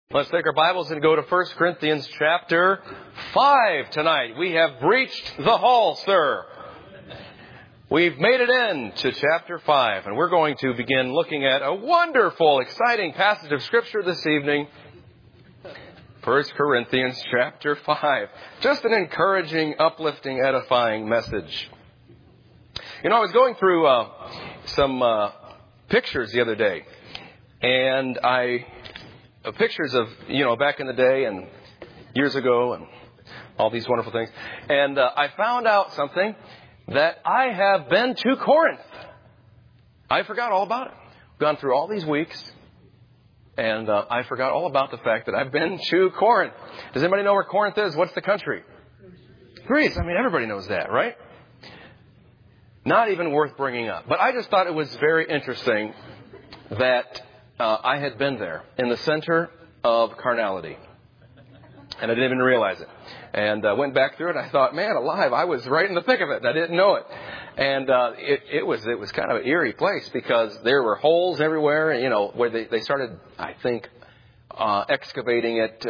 Let's take our Bibles and go to 1 Corinthians chapter 5 tonight. We have breached the hall, sir. We've made it in to chapter 5, and we're going to begin looking at a wonderful, exciting passage of Scripture this evening. 1 Corinthians chapter 5. Just an encouraging, uplifting, edifying message. You know, I was going through some pictures the other day, and pictures of, back in the day and years ago and all these wonderful things. And I found out something, that I have been to Corinth. I forgot all about it. Gone through all these weeks, and I forgot all about the fact that I've been to Corinth. Does anybody know where Corinth is? What's the country? Greece. I mean, everybody knows that, right? Not even worth bringing up. But I just thought it was very interesting that I had been there in the center of carnality. And I didn't even realize it. And I went back through it and I thought, man alive, I was right in the thick of it. And I didn't know it. And it was kind of an eerie place because there were holes everywhere, where they started, I think, excavating it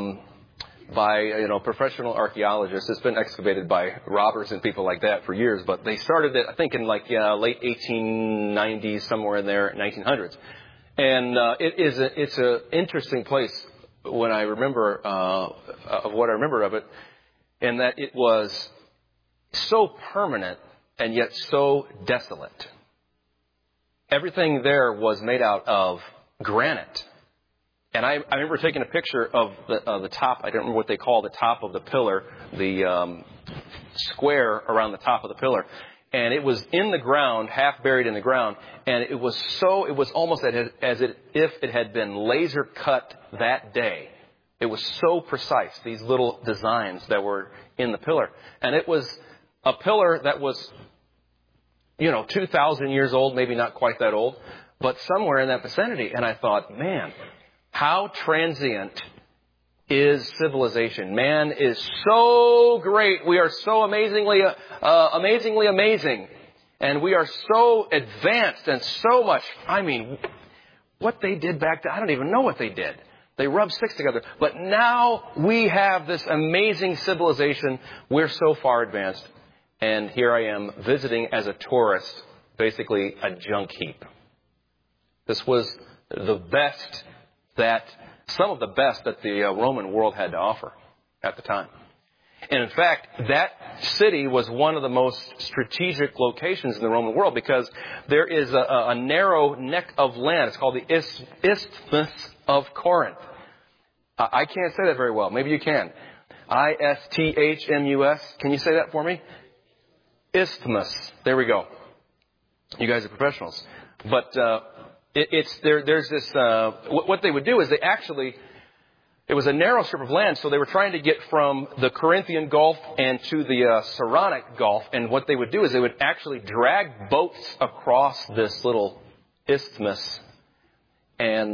by, professional archaeologists. It's been excavated by robbers and people like that for years. But they started it, I think, in late 1890s, somewhere in there, 1900s. And it's an interesting place when I remember of what I remember of it, and that it was so permanent and yet so desolate. Everything there was made out of granite. And I remember taking a picture of the top. I don't remember what they call the top of the pillar, the square around the top of the pillar. And it was in the ground, half buried in the ground. And it was almost as if it had been laser cut that day. It was so precise, these little designs that were in the pillar. And it was a pillar that was, 2,000 years old, maybe not quite that old, but somewhere in that vicinity. And I thought, man, how transient is civilization. Man is so great. We are so amazingly amazing. And we are so advanced and so much. I mean, what they did back then, I don't even know what they did. They rubbed sticks together. But now we have this amazing civilization. We're so far advanced. And here I am visiting as a tourist, basically a junk heap. This was some of the best that the Roman world had to offer at the time. And in fact, that city was one of the most strategic locations in the Roman world because there is a narrow neck of land. It's called the Isthmus of Corinth. I can't say that very well. Maybe you can. Isthmus. Can you say that for me? Isthmus. There we go. You guys are professionals. But there's this, what they would do is it was a narrow strip of land, so they were trying to get from the Corinthian Gulf and to the Saronic Gulf, and what they would do is they would actually drag boats across this little isthmus, and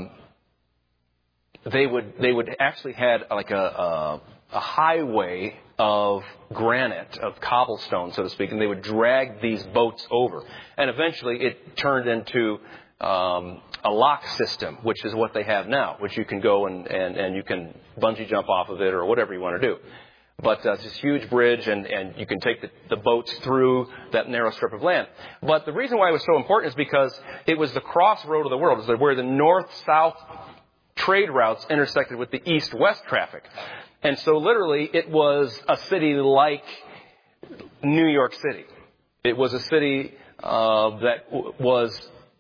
they would actually had like a highway of granite, of cobblestone, so to speak, and they would drag these boats over, and eventually it turned into a lock system, which is what they have now, which you can go and you can bungee jump off of it or whatever you want to do. But it's this huge bridge, and you can take the boats through that narrow strip of land. But the reason why it was so important is because it was the crossroad of the world. It was where the north-south trade routes intersected with the east-west traffic. And so literally it was a city like New York City. It was a city that was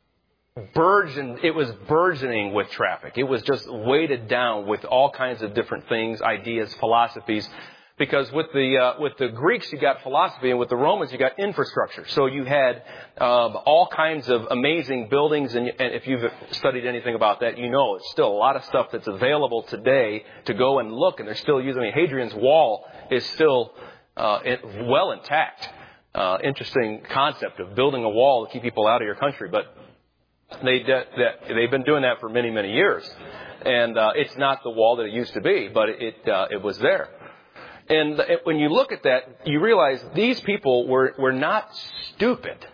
burgeoning with traffic. It was just weighted down with all kinds of different things, ideas, philosophies. Because with the Greeks you got philosophy, and with the Romans you got infrastructure. So you had all kinds of amazing buildings, and if you've studied anything about that, it's still a lot of stuff that's available today to go and look, and they're still using. Hadrian's Wall is still well intact. Interesting concept of building a wall to keep people out of your country, but they've been doing that for many, many years. And it's not the wall that it used to be, but it was there. And when you look at that, you realize these people were not stupid.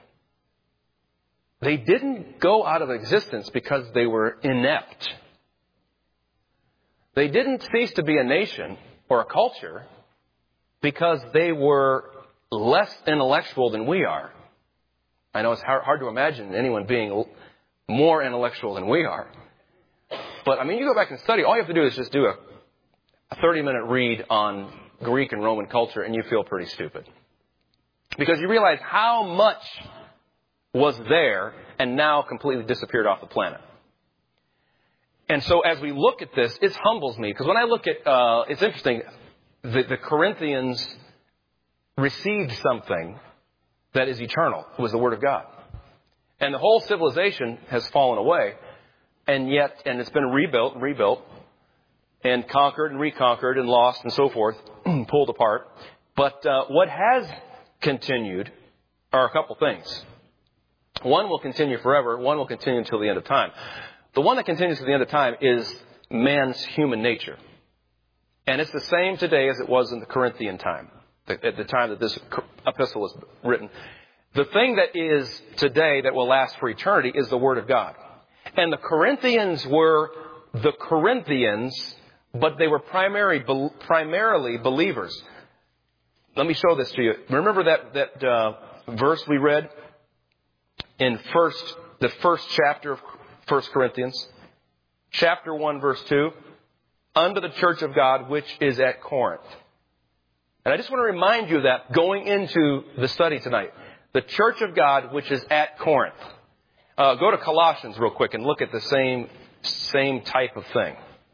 They didn't go out of existence because they were inept. They didn't cease to be a nation or a culture because they were less intellectual than we are. I know it's hard to imagine anyone being more intellectual than we are. But, you go back and study. All you have to do is just do a 30-minute read on Greek and Roman culture, and you feel pretty stupid. Because you realize how much was there and now completely disappeared off the planet. And so as we look at this, it humbles me. Because when I look at, it's interesting, the Corinthians received something that is eternal. It was the Word of God. And the whole civilization has fallen away. And it's been rebuilt, and conquered and reconquered and lost and so forth, pulled apart. But what has continued are a couple things. One will continue forever. One will continue until the end of time. The one that continues to the end of time is man's human nature. And it's the same today as it was in the Corinthian time, at the time that this epistle was written. The thing that is today that will last for eternity is the Word of God. And the Corinthians were the Corinthians, but they were primarily believers. Let me show this to you. Remember that verse we read in the first chapter of 1 Corinthians? Chapter 1, verse 2. Unto the church of God, which is at Corinth. And I just want to remind you of that going into the study tonight. The church of God, which is at Corinth. Go to Colossians real quick and look at the same type of thing.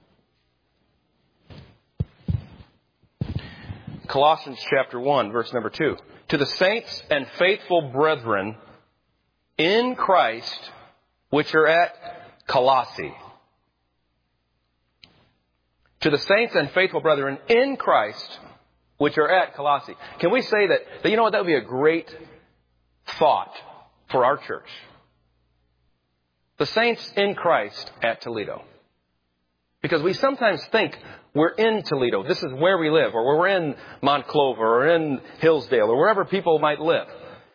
Colossians chapter 1, verse number 2. To the saints and faithful brethren in Christ, which are at Colossae. To the saints and faithful brethren in Christ, which are at Colossae. Can we say that you know what, that would be a great thought for our church? The saints in Christ at Toledo. Because we sometimes think we're in Toledo. This is where we live. Or we're in Montclover or in Hillsdale or wherever people might live.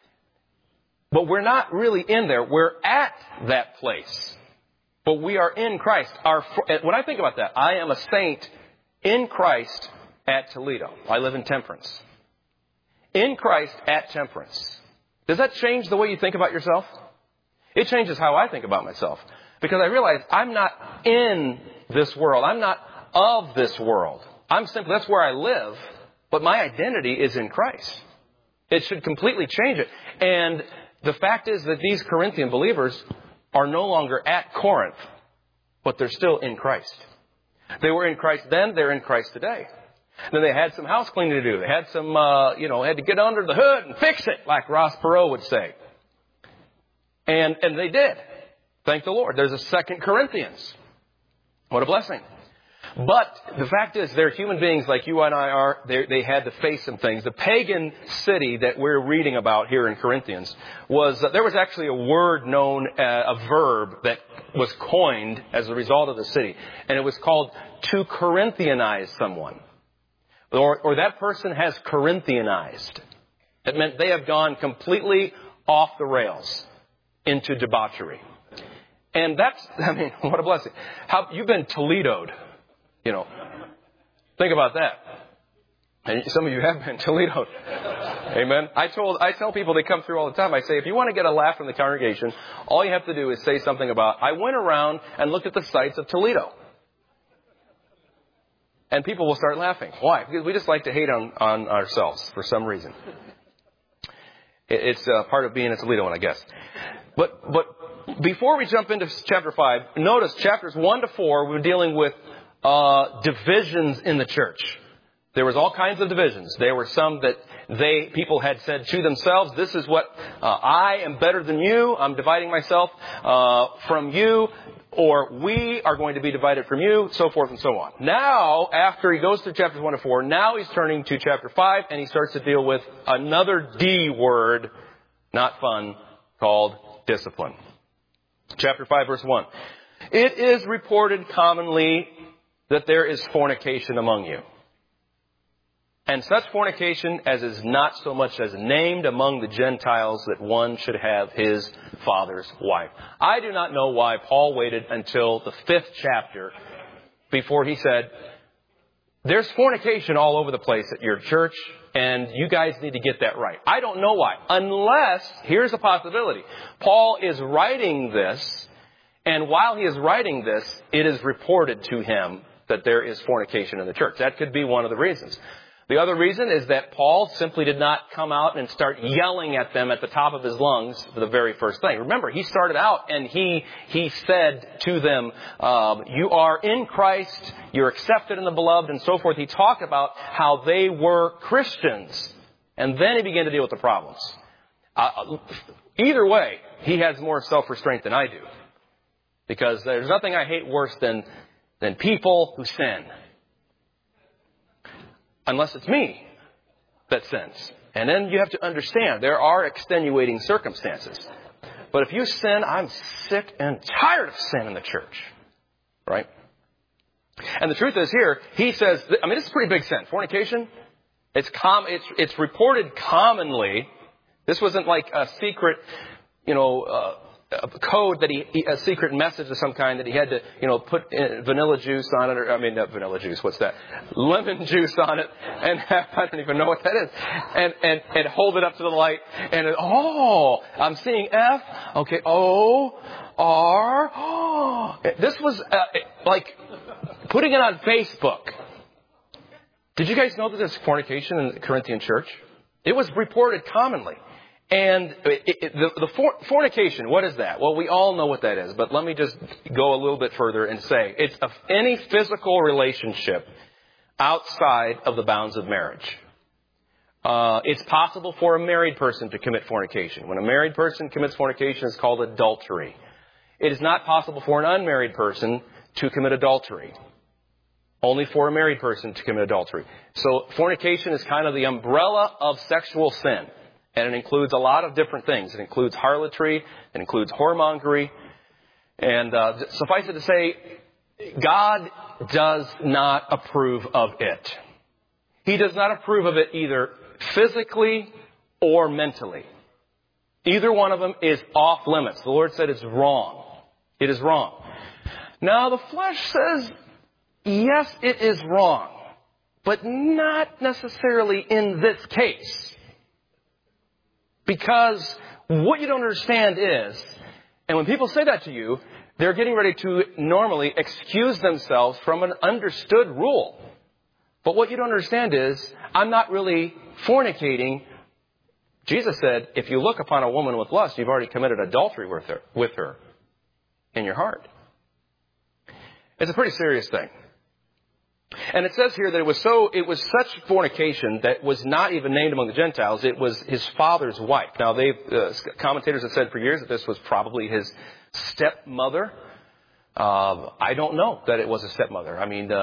But we're not really in there. We're at that place. But we are in Christ. When I think about that, I am a saint in Christ at Toledo. I live in Temperance. In Christ at Temperance. Does that change the way you think about yourself? It changes how I think about myself. Because I realize I'm not in this world. I'm not of this world. That's where I live. But my identity is in Christ. It should completely change it. And the fact is that these Corinthian believers are no longer at Corinth, but they're still in Christ. They were in Christ then, they're in Christ today. Then they had some house cleaning to do. They had some, had to get under the hood and fix it, like Ross Perot would say. And they did. Thank the Lord. There's a 2 Corinthians. What a blessing. But the fact is, they're human beings like you and I are. They had to face some things. The pagan city that we're reading about here in Corinthians there was actually a word known, a verb that was coined as a result of the city. And it was called to Corinthianize someone. Or that person has Corinthianized. It meant they have gone completely off the rails into debauchery. And what a blessing. You've been Toledo'd. Think about that. And some of you have been Toledo. Amen. I tell people, they come through all the time. I say, if you want to get a laugh from the congregation, all you have to do is say something about, I went around and looked at the sights of Toledo. And people will start laughing. Why? Because we just like to hate on ourselves for some reason. It's part of being a Toledoan, I guess. But before we jump into chapter 5, notice chapters 1 to 4, we're dealing with divisions in the church. There was all kinds of divisions. There were some that people had said to themselves, this is what I am better than you. I'm dividing myself from you, or we are going to be divided from you, so forth and so on. Now, after he goes through chapters 1 to 4, now he's turning to chapter 5, and he starts to deal with another D word, not fun, called discipline. Chapter 5, verse 1. It is reported commonly that there is fornication among you. And such fornication as is not so much as named among the Gentiles that one should have his father's wife. I do not know why Paul waited until the 5th chapter before he said, there's fornication all over the place at your church, and you guys need to get that right. I don't know why. Unless, here's a possibility. Paul is writing this, and while he is writing this, it is reported to him that there is fornication in the church. That could be one of the reasons. The other reason is that Paul simply did not come out and start yelling at them at the top of his lungs for the very first thing. Remember, he started out and he said to them, you are in Christ, you're accepted in the beloved, and so forth. He talked about how they were Christians. And then he began to deal with the problems. Either way, he has more self-restraint than I do. Because there's nothing I hate worse than people who sin. Unless it's me that sins. And then you have to understand, there are extenuating circumstances. But if you sin, I'm sick and tired of sin in the church. Right? And the truth is here, he says, this is a pretty big sin. Fornication, it's reported commonly. This wasn't like a secret, a code that a secret message of some kind that he had to, put vanilla juice on it, not vanilla juice, what's that? Lemon juice on it, and I don't even know what that is, and hold it up to the light, and I'm seeing F, okay, O, R, this was like putting it on Facebook. Did you guys know that there's fornication in the Corinthian church? It was reported commonly. And the fornication, what is that? Well, we all know what that is, but let me just go a little bit further and say it's any physical relationship outside of the bounds of marriage. It's possible for a married person to commit fornication. When a married person commits fornication, it's called adultery. It is not possible for an unmarried person to commit adultery. Only for a married person to commit adultery. So fornication is kind of the umbrella of sexual sin. And it includes a lot of different things. It includes harlotry. It includes whoremongery. And suffice it to say, God does not approve of it. He does not approve of it either physically or mentally. Either one of them is off limits. The Lord said it's wrong. It is wrong. Now the flesh says, yes, it is wrong. But not necessarily in this case. Because what you don't understand is, and when people say that to you, they're getting ready to normally excuse themselves from an understood rule. But what you don't understand is, I'm not really fornicating. Jesus said, if you look upon a woman with lust, you've already committed adultery with her in your heart. It's a pretty serious thing. And it says here that it was such fornication that was not even named among the Gentiles. It was his father's wife. Now, commentators have said for years that this was probably his stepmother. I don't know that it was a stepmother.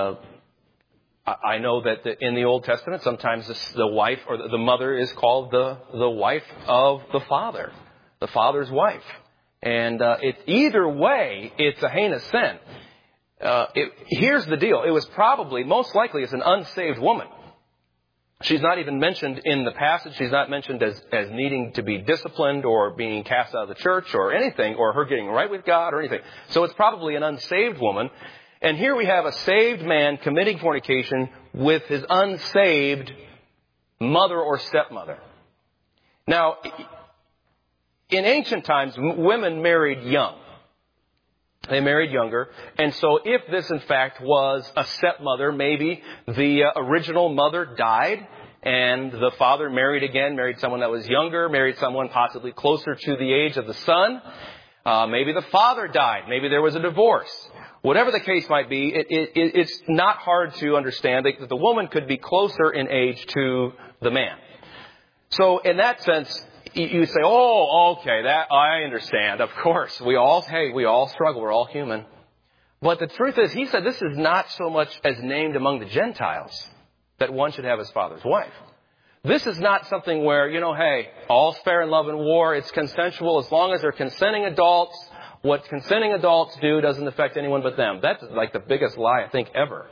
I know that in the Old Testament, sometimes the wife or the mother is called the wife of the father, the father's wife. And either way, it's a heinous sin. Here's the deal. It was probably, most likely, it's an unsaved woman. She's not even mentioned in the passage. She's not mentioned as needing to be disciplined or being cast out of the church or anything, or her getting right with God or anything. So it's probably an unsaved woman. And here we have a saved man committing fornication with his unsaved mother or stepmother. Now, in ancient times, women married young. They married younger. And so if this, in fact, was a stepmother, maybe the original mother died and the father married someone that was younger, married someone possibly closer to the age of the son. Maybe the father died. Maybe there was a divorce. Whatever the case might be, it's not hard to understand that the woman could be closer in age to the man. So in that sense, you say, okay, that I understand. Of course, we all struggle. We're all human. But the truth is, he said this is not so much as named among the Gentiles that one should have his father's wife. This is not something where, all's fair in love and war. It's consensual as long as they're consenting adults. What consenting adults do doesn't affect anyone but them. That's like the biggest lie, I think, ever.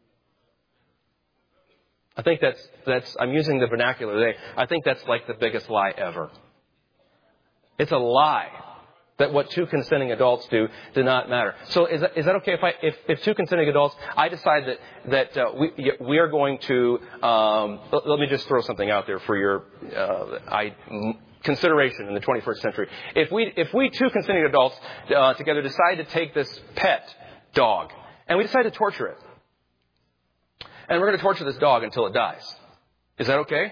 I think that's I'm using the vernacular today. I think that's like the biggest lie ever. It's a lie. That what two consenting adults do not matter. So is that okay if two consenting adults, I decide that we are going to, let me just throw something out there for your consideration in the 21st century. If we two consenting adults together decide to take this pet dog and we decide to torture it, and we're going to torture this dog until it dies, is that okay?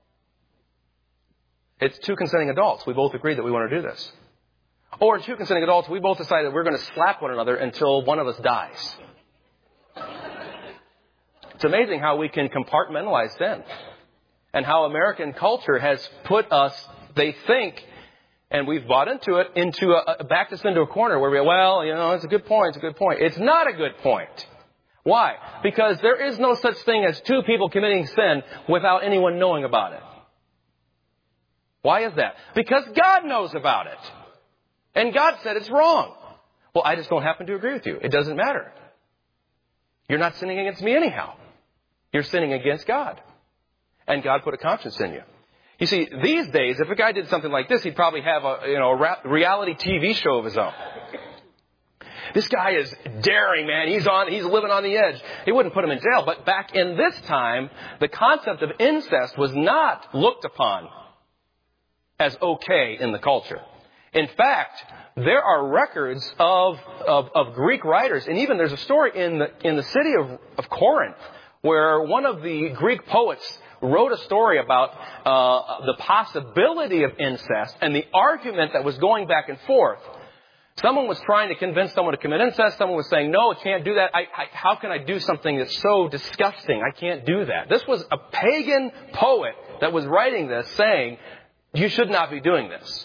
It's two consenting adults. We both agree that we want to do this. Or two consenting adults, we both decided we're going to slap one another until one of us dies. It's amazing how we can compartmentalize sin. And how American culture has put us, they think, and we've bought into it, backed us into a corner where it's a good point, It's not a good point. Why? Because there is no such thing as two people committing sin without anyone knowing about it. Why is that? Because God knows about it. And God said it's wrong. Well, I just don't happen to agree with you. It doesn't matter. You're not sinning against me anyhow. You're sinning against God. And God put a conscience in you. You see, these days, if a guy did something like this, he'd probably have a reality TV show of his own. This guy is daring, man. He's living on the edge. He wouldn't put him in jail. But back in this time, the concept of incest was not looked upon as okay in the culture. In fact, there are records of Greek writers, and even there's a story in the city of Corinth where one of the Greek poets wrote a story about the possibility of incest and the argument that was going back and forth. Someone was trying to convince someone to commit incest. Someone was saying, no, I can't do that. How can I do something that's so disgusting? I can't do that. This was a pagan poet that was writing this saying, you should not be doing this.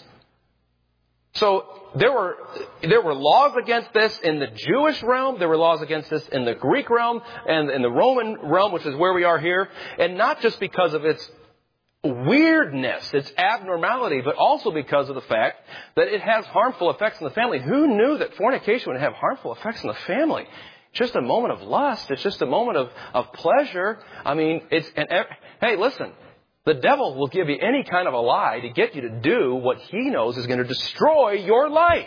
So there were laws against this in the Jewish realm. There were laws against this in the Greek realm and in the Roman realm, which is where we are here. And not just because of its weirdness, its abnormality, but also because of the fact that it has harmful effects in the family. Who knew that fornication would have harmful effects in the family? It's just a moment of lust. It's just a moment of pleasure. I mean, hey, listen. The devil will give you any kind of a lie to get you to do what he knows is going to destroy your life.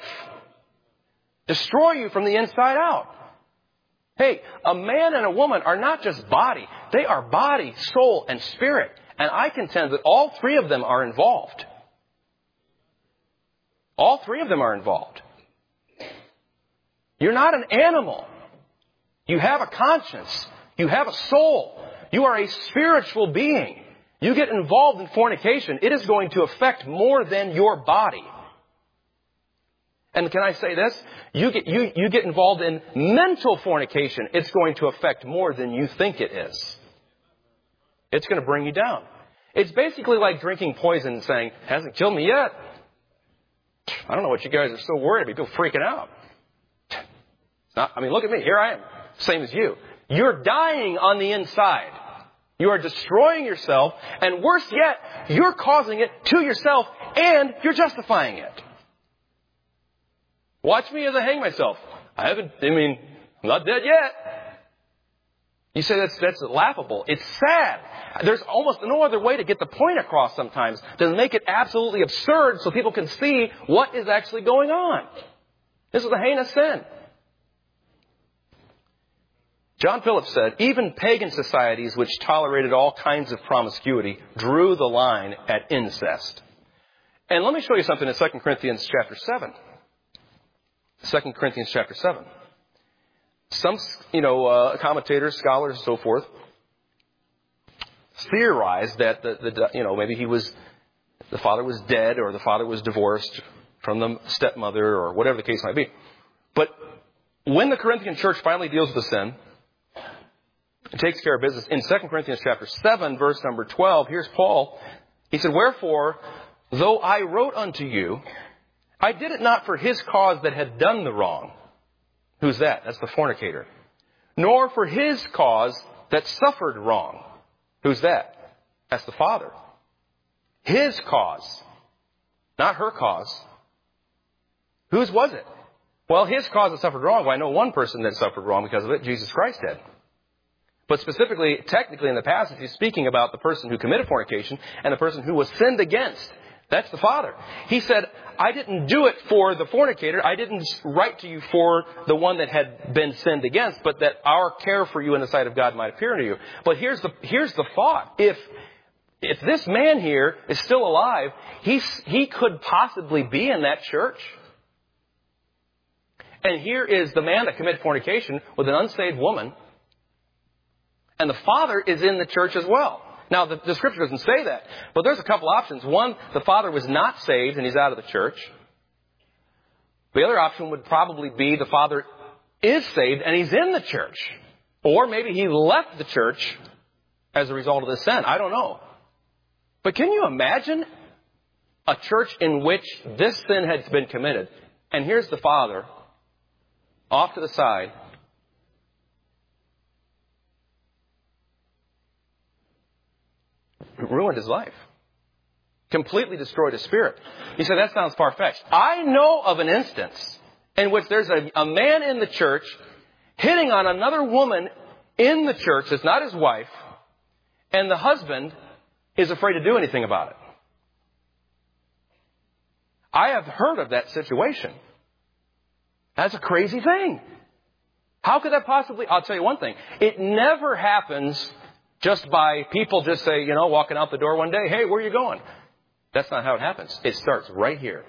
Destroy you from the inside out. Hey, a man and a woman are not just body. They are body, soul, and spirit. And I contend that all three of them are involved. All three of them are involved. You're not an animal. You have a conscience. You have a soul. You are a spiritual being. You get involved in fornication, it is going to affect more than your body. And can I say this? You get involved in mental fornication, it's going to affect more than you think it is. It's going to bring you down. It's basically like drinking poison and saying, hasn't killed me yet. I don't know what you guys are so worried about. People freaking out. Look at me. Here I am. Same as you. You're dying on the inside. You are destroying yourself, and worse yet, you're causing it to yourself, and you're justifying it. Watch me as I hang myself. I'm not dead yet. You say that's laughable. It's sad. There's almost no other way to get the point across sometimes than make it absolutely absurd so people can see what is actually going on. This is a heinous sin. John Phillips said, even pagan societies which tolerated all kinds of promiscuity drew the line at incest. And let me show you something in 2 Corinthians chapter 7. 2 Corinthians chapter 7. Some, commentators, scholars, and so forth, theorized that maybe the father was dead or the father was divorced from the stepmother or whatever the case might be. But when the Corinthian church finally deals with the sin, it takes care of business. In 2 Corinthians chapter 7, verse number 12, here's Paul. He said, wherefore, though I wrote unto you, I did it not for his cause that had done the wrong. Who's that? That's the fornicator. Nor for his cause that suffered wrong. Who's that? That's the father. His cause. Not her cause. Whose was it? Well, his cause that suffered wrong. Well, I know one person that suffered wrong because of it. Jesus Christ did. But specifically, technically in the passage, he's speaking about the person who committed fornication and the person who was sinned against. That's the father. He said, I didn't do it for the fornicator. I didn't write to you for the one that had been sinned against, but that our care for you in the sight of God might appear to you. But here's the thought. If this man here is still alive, he could possibly be in that church. And here is the man that committed fornication with an unsaved woman. And the father is in the church as well. Now, the scripture doesn't say that. But there's a couple options. One, the father was not saved and he's out of the church. The other option would probably be the father is saved and he's in the church. Or maybe he left the church as a result of this sin. I don't know. But can you imagine a church in which this sin had been committed? And here's the father off to the side. Ruined his life. Completely destroyed his spirit. He said, that sounds far-fetched. I know of an instance in which there's a man in the church hitting on another woman in the church that's not his wife, and the husband is afraid to do anything about it. I have heard of that situation. That's a crazy thing. How could that possibly... I'll tell you one thing. It never happens just by people just say, walking out the door one day, hey, where are you going? That's not how it happens. It starts right here.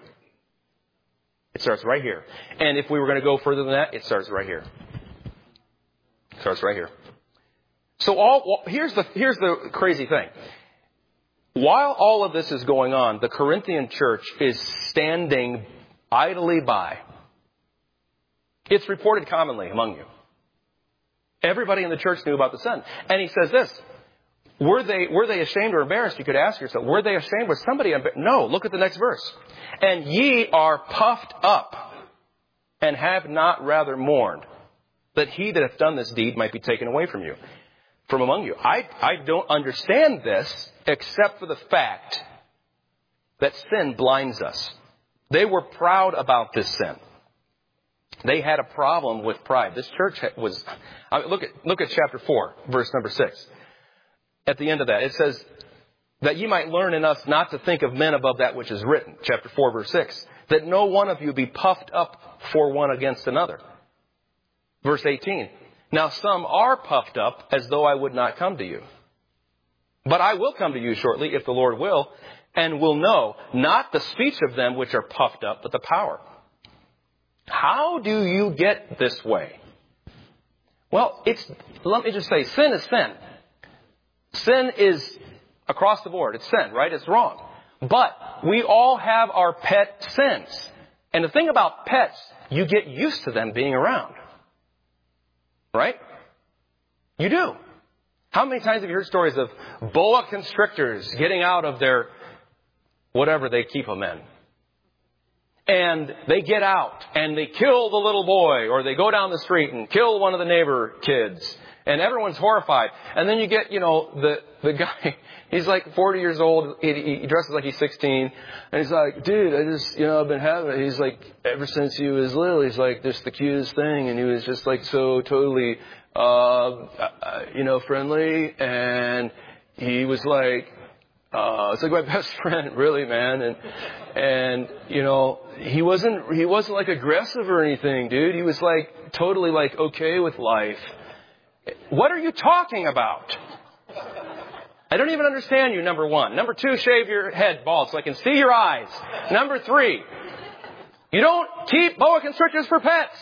It starts right here. And if we were going to go further than that, it starts right here. It starts right here. So here's the crazy thing. While all of this is going on, the Corinthian church is standing idly by. It's reported commonly among you. Everybody in the church knew about the sin. And he says this, were they ashamed or embarrassed? You could ask yourself, were they ashamed? Was somebody embarrassed? No, look at the next verse. And ye are puffed up and have not rather mourned, that he that hath done this deed might be taken away from among you. I don't understand this except for the fact that sin blinds us. They were proud about this sin. They had a problem with pride. This church was... Look at chapter 4, verse number 6. At the end of that, it says, that ye might learn in us not to think of men above that which is written. Chapter 4, verse 6. That no one of you be puffed up for one against another. Verse 18. Now some are puffed up as though I would not come to you. But I will come to you shortly, if the Lord will, and will know not the speech of them which are puffed up, but the power. How do you get this way? Well, let me just say, sin is sin. Sin is across the board. It's sin, right? It's wrong. But we all have our pet sins. And the thing about pets, you get used to them being around. Right? You do. How many times have you heard stories of boa constrictors getting out of their whatever they keep them in? And they get out and they kill the little boy, or they go down the street and kill one of the neighbor kids. And everyone's horrified. And then you get, the guy, he's like 40 years old. He dresses like he's 16. And he's like, dude, I've been having it. He's like, ever since he was little, he's like, just the cutest thing. And he was just like so totally, friendly. And he was like, it's like my best friend, really, man. And he wasn't like aggressive or anything, dude. He was like totally like okay with life. What are you talking about? I don't even understand you, number one. Number two, shave your head bald so I can see your eyes. Number three, you don't keep boa constrictors for pets.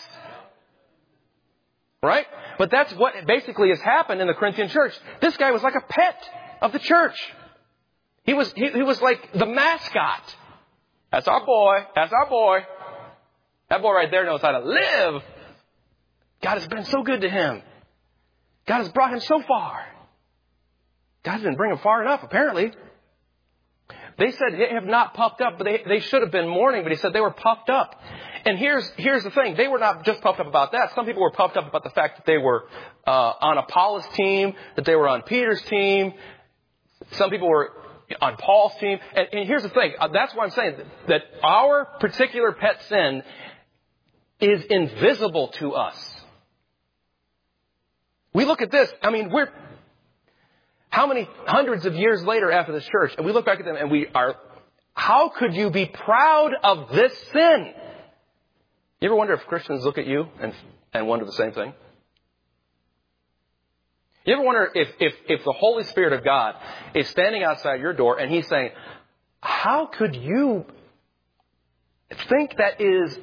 Right? But that's what basically has happened in the Corinthian church. This guy was like a pet of the church. He was like the mascot. That's our boy. That's our boy. That boy right there knows how to live. God has been so good to him. God has brought him so far. God didn't bring him far enough, apparently. They said they have not puffed up, but they should have been mourning, but he said they were puffed up. And here's the thing. They were not just puffed up about that. Some people were puffed up about the fact that they were on Apollos' team, that they were on Peter's team. Some people were on Paul's team. And here's the thing. That's why I'm saying that our particular pet sin is invisible to us. We look at this. I mean, how many hundreds of years later after this church, and we look back at them and How could you be proud of this sin? You ever wonder if Christians look at you and wonder the same thing? You ever wonder if the Holy Spirit of God is standing outside your door and He's saying, how could you think that is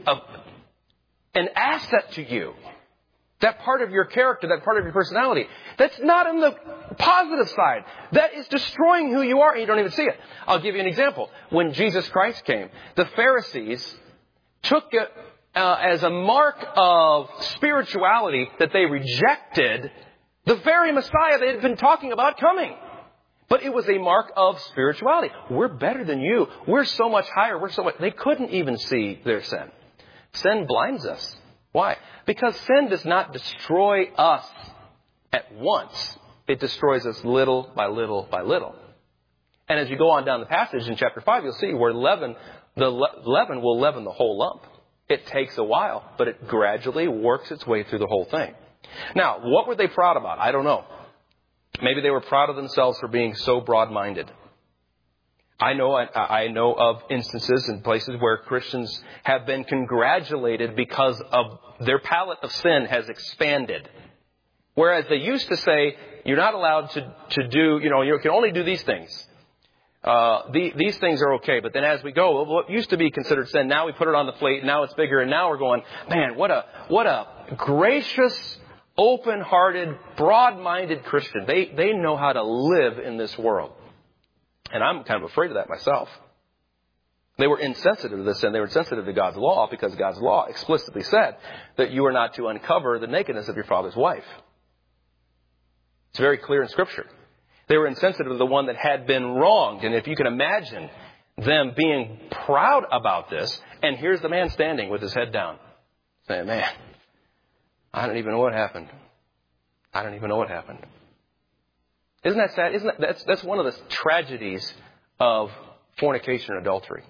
an asset to you? That part of your character, that part of your personality. That's not on the positive side. That is destroying who you are and you don't even see it. I'll give you an example. When Jesus Christ came, the Pharisees took it as a mark of spirituality that they rejected the very Messiah they had been talking about coming. But it was a mark of spirituality. We're better than you. We're so much higher. They couldn't even see their sin. Sin blinds us. Why? Because sin does not destroy us at once. It destroys us little by little by little. And as you go on down the passage in chapter 5, you'll see where leaven will leaven the whole lump. It takes a while, but it gradually works its way through the whole thing. Now, what were they proud about? I don't know. Maybe they were proud of themselves for being so broad-minded. I know of instances and places where Christians have been congratulated because of their palette of sin has expanded. Whereas they used to say, you're not allowed to do, you can only do these things. These things are okay. But then as we go, what used to be considered sin, now we put it on the plate, now it's bigger, and now we're going, man, what a gracious, open-hearted, broad-minded Christian. They know how to live in this world. And I'm kind of afraid of that myself. They were insensitive to this sin. They were insensitive to God's law because God's law explicitly said that you are not to uncover the nakedness of your father's wife. It's very clear in Scripture. They were insensitive to the one that had been wronged. And if you can imagine them being proud about this, and here's the man standing with his head down, saying, man, I don't even know what happened. I don't even know what happened. Isn't that sad? That's one of the tragedies of fornication and adultery.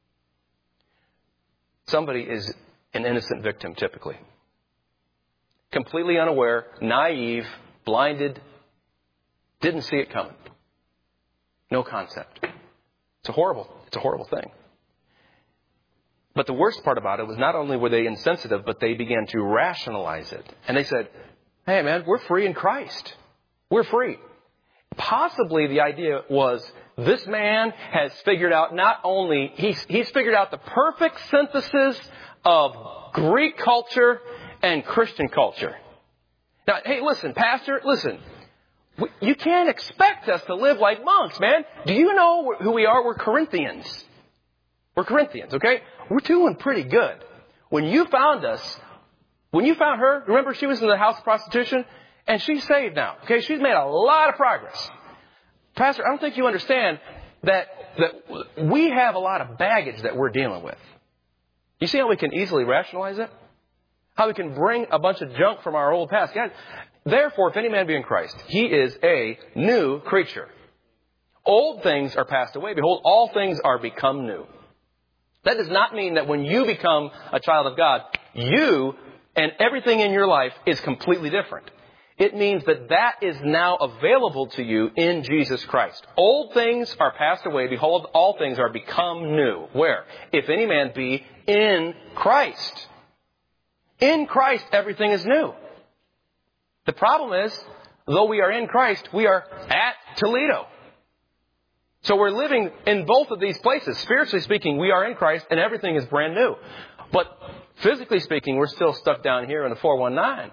Somebody is an innocent victim, typically. Completely unaware, naive, blinded, didn't see it coming. No concept. It's a horrible thing. But the worst part about it was not only were they insensitive, but they began to rationalize it. And they said, hey man, we're free in Christ. We're free. Possibly the idea was this man has figured out not only, he's figured out the perfect synthesis of Greek culture and Christian culture. Now, hey, listen, Pastor, listen. You can't expect us to live like monks, man. Do you know who we are? We're Corinthians. We're Corinthians, okay? We're doing pretty good. When you found her, remember she was in the house of prostitution? And she's saved now. Okay, she's made a lot of progress. Pastor, I don't think you understand that we have a lot of baggage that we're dealing with. You see how we can easily rationalize it? How we can bring a bunch of junk from our old past. God, therefore, if any man be in Christ, he is a new creature. Old things are passed away. Behold, all things are become new. That does not mean that when you become a child of God, you and everything in your life is completely different. It means that is now available to you in Jesus Christ. Old things are passed away. Behold, all things are become new. Where? If any man be in Christ. In Christ, everything is new. The problem is, though we are in Christ, we are at Toledo. So we're living in both of these places. Spiritually speaking, we are in Christ and everything is brand new. But physically speaking, we're still stuck down here in the 419.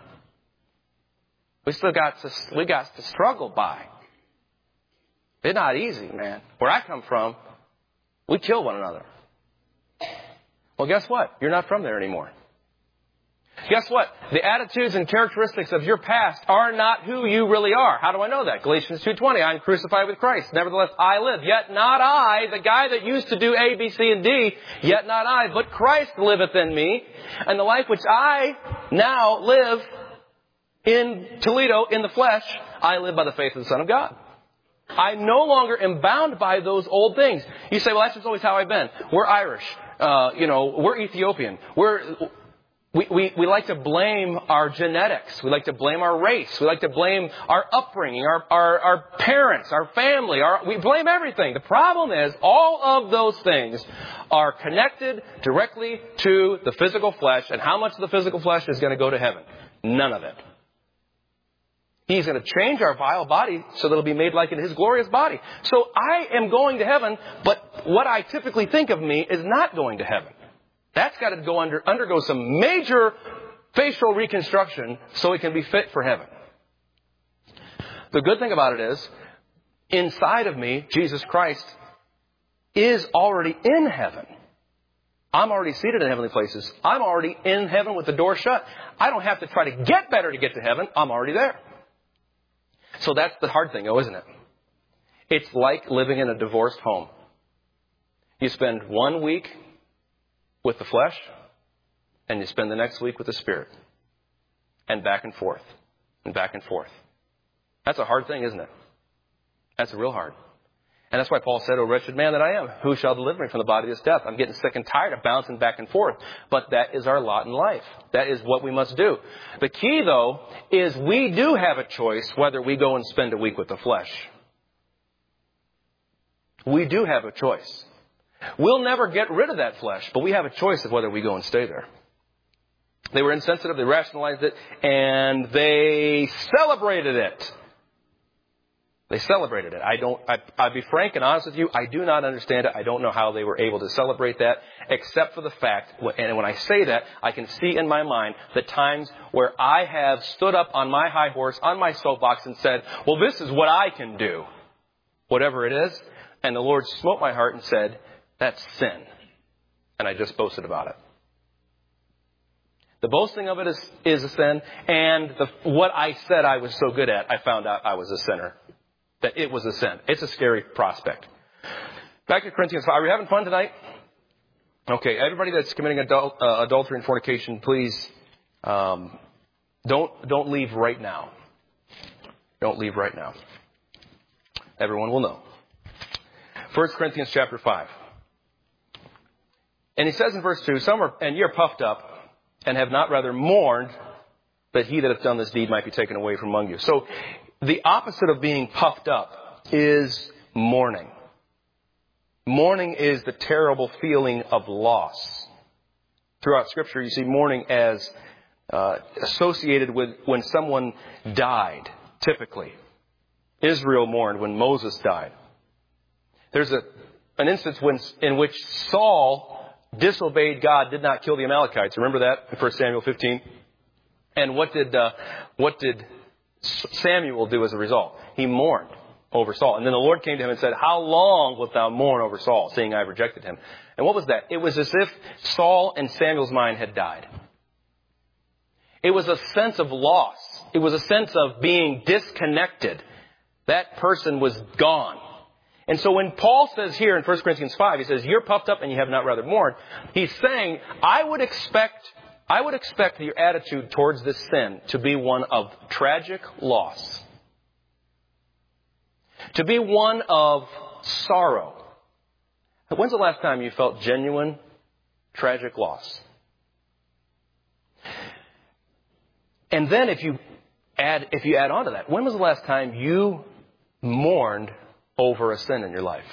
We got to struggle by. It's not easy, man. Where I come from, we kill one another. Well, guess what? You're not from there anymore. Guess what? The attitudes and characteristics of your past are not who you really are. How do I know that? Galatians 2:20, I'm crucified with Christ. Nevertheless, I live. Yet not I, the guy that used to do A, B, C, and D, yet not I, but Christ liveth in me. And the life which I now live in Toledo, in the flesh, I live by the faith of the Son of God. I no longer am bound by those old things. You say, well, that's just always how I've been. We're Irish. We're Ethiopian. We like to blame our genetics. We like to blame our race. We like to blame our upbringing, our parents, our family. We blame everything. The problem is all of those things are connected directly to the physical flesh. And how much of the physical flesh is going to go to heaven? None of it. He's going to change our vile body so that it'll be made like in His glorious body. So I am going to heaven, but what I typically think of me is not going to heaven. That's got to go undergo some major facial reconstruction so it can be fit for heaven. The good thing about it is, inside of me, Jesus Christ is already in heaven. I'm already seated in heavenly places. I'm already in heaven with the door shut. I don't have to try to get better to get to heaven. I'm already there. So that's the hard thing, though, isn't it? It's like living in a divorced home. You spend 1 week with the flesh, and you spend the next week with the Spirit. And back and forth. And back and forth. That's a hard thing, isn't it? That's real hard. And that's why Paul said, "O wretched man that I am, who shall deliver me from the body of this death?" I'm getting sick and tired of bouncing back and forth. But that is our lot in life. That is what we must do. The key, though, is we do have a choice whether we go and spend a week with the flesh. We do have a choice. We'll never get rid of that flesh, but we have a choice of whether we go and stay there. They were insensitive, they rationalized it, and they celebrated it. They celebrated it. I'll be frank and honest with you, I do not understand it. I don't know how they were able to celebrate that, except for the fact, and when I say that, I can see in my mind the times where I have stood up on my high horse, on my soapbox, and said, well, this is what I can do, whatever it is. And the Lord smote my heart and said, that's sin. And I just boasted about it. The boasting of it is a sin. And what I said I was so good at, I found out I was a sinner. That it was a sin. It's a scary prospect. Back to Corinthians 5. Are we having fun tonight? Okay, everybody that's committing adultery and fornication, please don't leave right now. Don't leave right now. Everyone will know. 1 Corinthians chapter 5. And he says in verse 2, and ye are puffed up, and have not rather mourned, that he that hath done this deed might be taken away from among you. So the opposite of being puffed up is mourning. Mourning is the terrible feeling of loss. Throughout Scripture, you see mourning as associated with when someone died, typically. Israel mourned when Moses died. There's an instance in which Saul disobeyed God, did not kill the Amalekites. Remember that in 1 Samuel 15? And what did Samuel do as a result? He mourned over Saul. And then the Lord came to him and said, how long wilt thou mourn over Saul, seeing I have rejected him? And what was that? It was as if Saul and Samuel's mind had died. It was a sense of loss. It was a sense of being disconnected. That person was gone. And so when Paul says here in 1 Corinthians 5, he says, you're puffed up and you have not rather mourned. He's saying, I would expect your attitude towards this sin to be one of tragic loss. To be one of sorrow. When's the last time you felt genuine, tragic loss? And then if you add on to that, when was the last time you mourned over a sin in your life?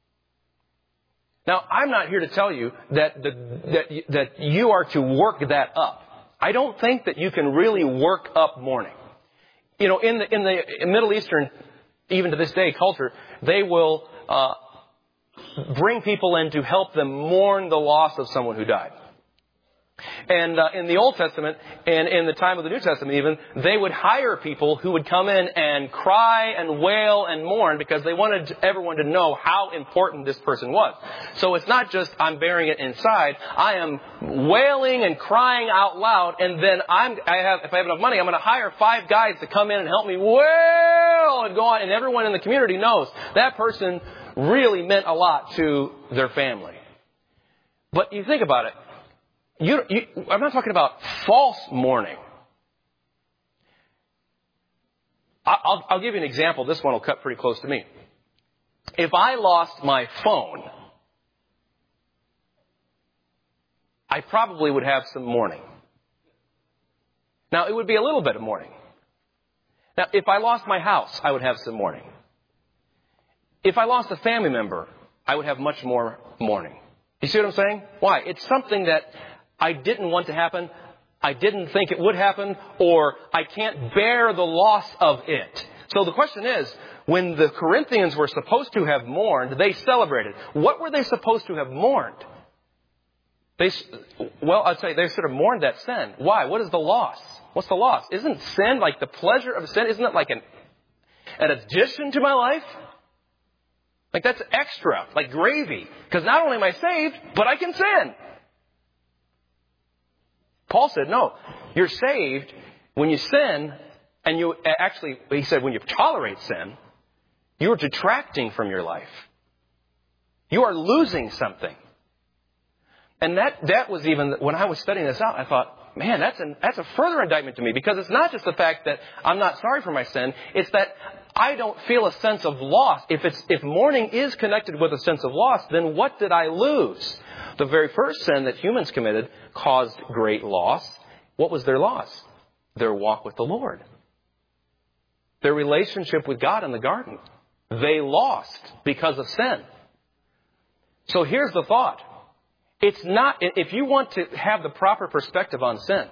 Now, I'm not here to tell you that you are to work that up. I don't think that you can really work up mourning. You know, in the Middle Eastern, even to this day, culture, they will bring people in to help them mourn the loss of someone who died. And in the Old Testament, and in the time of the New Testament even, they would hire people who would come in and cry and wail and mourn because they wanted everyone to know how important this person was. So it's not just I'm bearing it inside. I am wailing and crying out loud, and then if I have enough money, I'm going to hire 5 guys to come in and help me wail and go on. And everyone in the community knows that person really meant a lot to their family. But you think about it. I'm not talking about false mourning. I'll give you an example. This one will cut pretty close to me. If I lost my phone, I probably would have some mourning. Now, it would be a little bit of mourning. Now, if I lost my house, I would have some mourning. If I lost a family member, I would have much more mourning. You see what I'm saying? Why? It's something that I didn't want to happen. I didn't think it would happen, or I can't bear the loss of it. So the question is, when the Corinthians were supposed to have mourned, they celebrated. What were they supposed to have mourned? I'd say they should have mourned that sin. Why? What is the loss? What's the loss? Isn't sin like the pleasure of sin? Isn't it like an addition to my life? Like that's extra, like gravy. Because not only am I saved, but I can sin. Paul said, no, you're saved when you sin, and he said when you tolerate sin, you're detracting from your life. You are losing something. And that was even, when I was studying this out, I thought, man, that's a further indictment to me, because it's not just the fact that I'm not sorry for my sin, it's that I don't feel a sense of loss. If mourning is connected with a sense of loss, then what did I lose? The very first sin that humans committed caused great loss. What was their loss? Their walk with the Lord. Their relationship with God in the garden. They lost because of sin. So here's the thought. It's not, if you want to have the proper perspective on sin,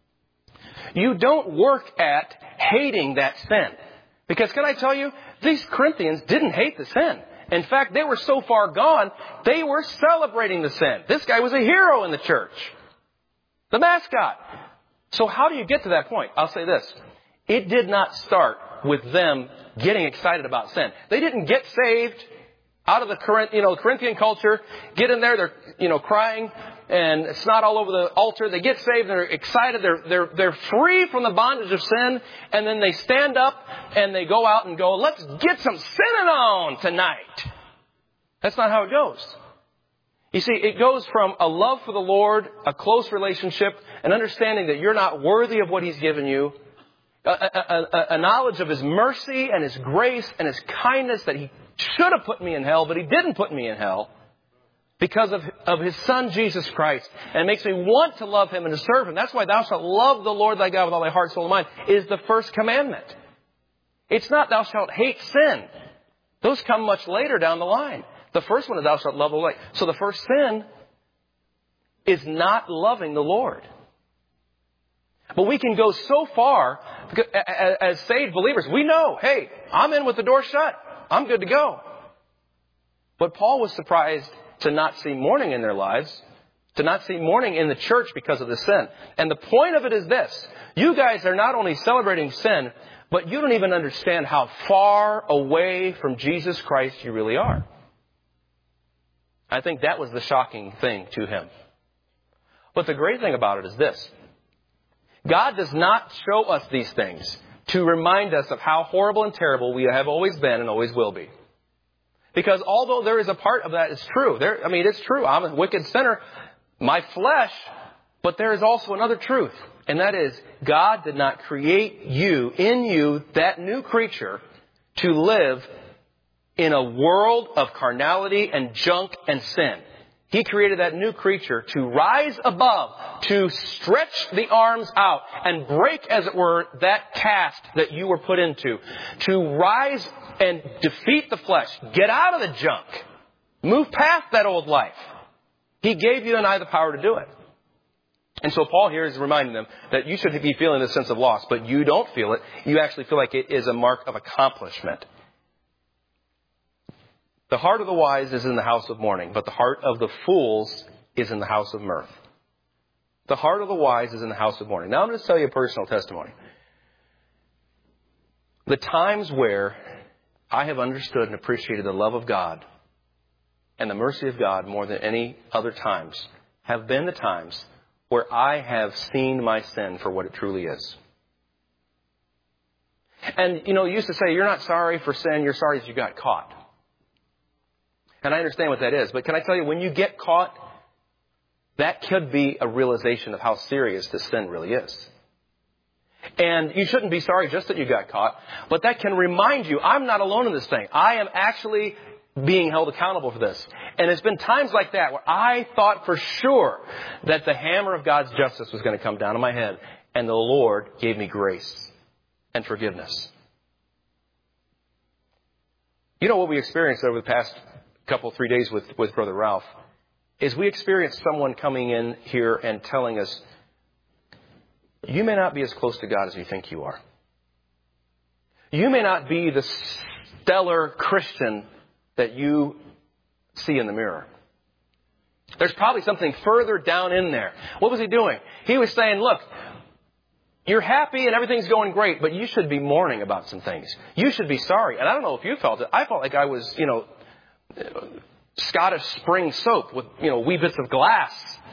you don't work at hating that sin. Because can I tell you, these Corinthians didn't hate the sin. In fact, they were so far gone, they were celebrating the sin. This guy was a hero in the church. The mascot. So how do you get to that point? I'll say this. It did not start with them getting excited about sin. They didn't get saved out of the Corinthian culture, get in there, they're, crying and snot all over the altar. They get saved, they're excited, they're free from the bondage of sin, and then they stand up and they go out and go, let's get some sinning on tonight. That's not how it goes. You see, it goes from a love for the Lord, a close relationship, an understanding that you're not worthy of what He's given you, a knowledge of His mercy and His grace and His kindness, that He should have put me in hell, but He didn't put me in hell because of His Son, Jesus Christ. And it makes me want to love Him and to serve Him. That's why thou shalt love the Lord thy God with all thy heart, soul, and mind is the first commandment. It's not thou shalt hate sin. Those come much later down the line. The first one is thou shalt love the Lord. So the first sin is not loving the Lord. But we can go so far as saved believers. We know, hey, I'm in with the door shut. I'm good to go. But Paul was surprised to not see mourning in their lives, to not see mourning in the church because of the sin. And the point of it is this. You guys are not only celebrating sin, but you don't even understand how far away from Jesus Christ you really are. I think that was the shocking thing to him. But the great thing about it is this. God does not show us these things to remind us of how horrible and terrible we have always been and always will be. Because although there is a part of that is true. It's true. I'm a wicked sinner. My flesh. But there is also another truth. And that is, God did not create you, that new creature, to live in a world of carnality and junk and sin. He created that new creature to rise above, to stretch the arms out and break, as it were, that cast that you were put into. To rise and defeat the flesh. Get out of the junk. Move past that old life. He gave you and I the power to do it. And so Paul here is reminding them that you should be feeling this sense of loss, but you don't feel it. You actually feel like it is a mark of accomplishment. The heart of the wise is in the house of mourning, but the heart of the fools is in the house of mirth. The heart of the wise is in the house of mourning. Now I'm going to tell you a personal testimony. The times where I have understood and appreciated the love of God and the mercy of God more than any other times have been the times where I have seen my sin for what it truly is. And, you used to say, you're not sorry for sin, you're sorry that you got caught. And I understand what that is. But can I tell you, when you get caught, that could be a realization of how serious this sin really is. And you shouldn't be sorry just that you got caught. But that can remind you, I'm not alone in this thing. I am actually being held accountable for this. And it's been times like that where I thought for sure that the hammer of God's justice was going to come down on my head. and the Lord gave me grace and forgiveness. You know what we experienced over the past 3 days with Brother Ralph is we experienced someone coming in here and telling us, you may not be as close to God as you think you are. You may not be the stellar Christian that you see in the mirror. There's probably something further down in there. What was he doing? He was saying, look, you're happy and everything's going great, but you should be mourning about some things. You should be sorry. And I don't know if you felt it. I felt like I was, Scottish spring soap with, wee bits of glass.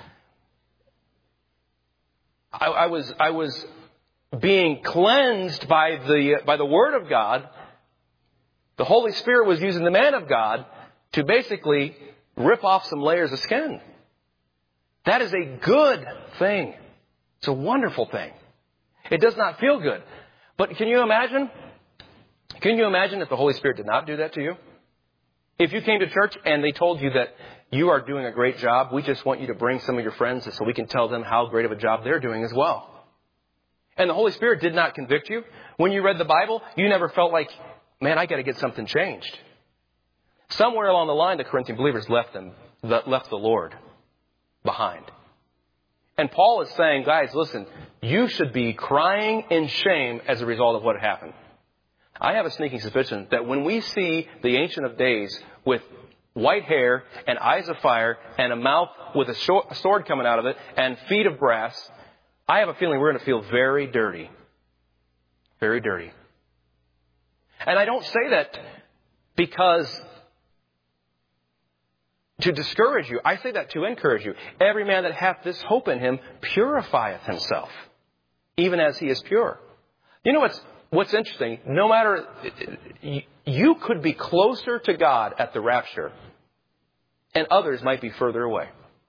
I was being cleansed by the Word of God. The Holy Spirit was using the man of God to basically rip off some layers of skin. That is a good thing. It's a wonderful thing. It does not feel good. But can you imagine? Can you imagine if the Holy Spirit did not do that to you? If you came to church and they told you that you are doing a great job, we just want you to bring some of your friends so we can tell them how great of a job they're doing as well. And the Holy Spirit did not convict you. When you read the Bible, you never felt like, man, I got to get something changed. Somewhere along the line, the Corinthian believers left the Lord behind. And Paul is saying, guys, listen, you should be crying in shame as a result of what happened. I have a sneaking suspicion that when we see the Ancient of Days with white hair and eyes of fire and a mouth with a sword coming out of it and feet of brass, I have a feeling we're going to feel very dirty. Very dirty. And I don't say that because to discourage you. I say that to encourage you. Every man that hath this hope in him purifieth himself, even as he is pure. You know what's interesting? No matter, you could be closer to God at the rapture, and others might be further away.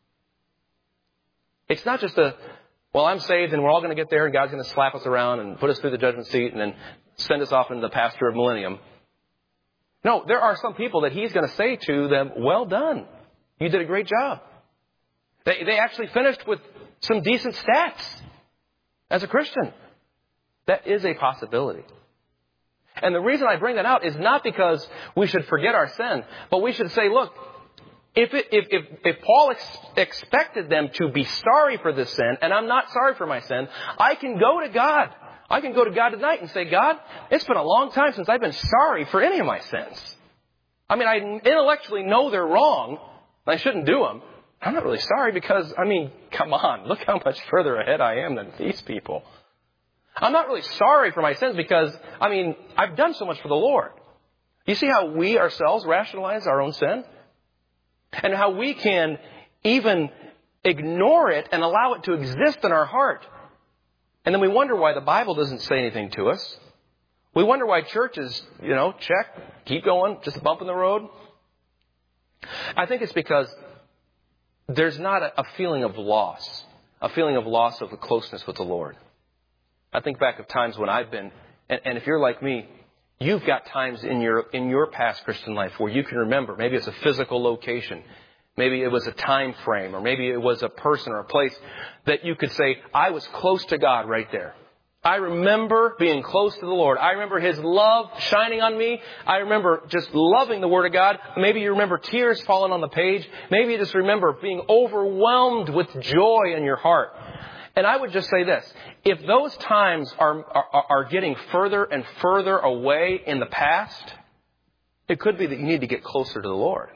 It's not just I'm saved and we're all going to get there and God's going to slap us around and put us through the judgment seat and then send us off into the pasture of millennium. No, there are some people that He's going to say to them, well done. You did a great job. They actually finished with some decent stats as a Christian. That is a possibility. And the reason I bring that out is not because we should forget our sin, but we should say, look, if Paul expected them to be sorry for this sin, and I'm not sorry for my sin, I can go to God. I can go to God tonight and say, God, it's been a long time since I've been sorry for any of my sins. I mean, I intellectually know they're wrong. I shouldn't do them. I'm not really sorry because, come on, look how much further ahead I am than these people. I'm not really sorry for my sins because, I've done so much for the Lord. You see how we ourselves rationalize our own sin? And how we can even ignore it and allow it to exist in our heart. And then we wonder why the Bible doesn't say anything to us. We wonder why church is, check, keep going, just a bump in the road. I think it's because there's not a feeling of loss of the closeness with the Lord. I think back of times when I've been, and if you're like me, you've got times in your past Christian life where you can remember, maybe it's a physical location, maybe it was a time frame, or maybe it was a person or a place that you could say, I was close to God right there. I remember being close to the Lord. I remember His love shining on me. I remember just loving the Word of God. Maybe you remember tears falling on the page. Maybe you just remember being overwhelmed with joy in your heart. And I would just say this. If those times are getting further and further away in the past, it could be that you need to get closer to the Lord.